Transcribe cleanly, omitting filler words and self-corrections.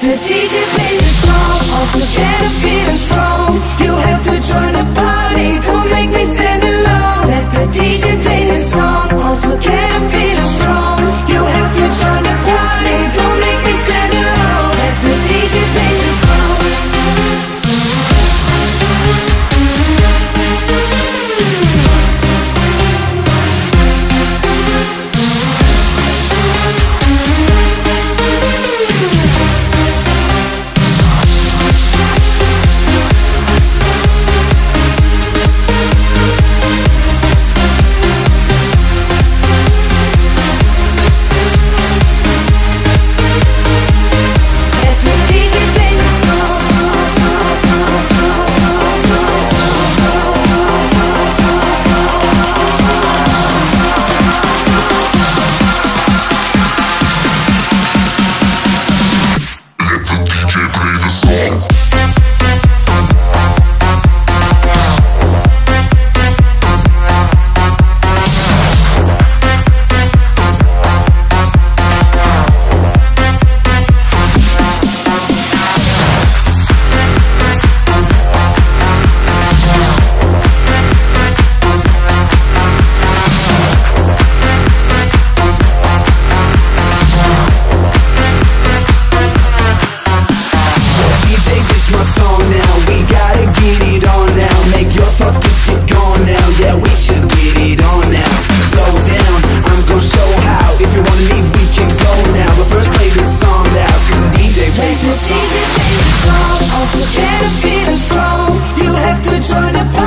the DJ play the song, also get a feeling strong. You have to join the party, don't make me stand alone. Let the DJ play the song, also get a feeling strong. You have to join the party, don't make me stand alone. Let the DJ play the song. Also get a feeling strong. You have to join the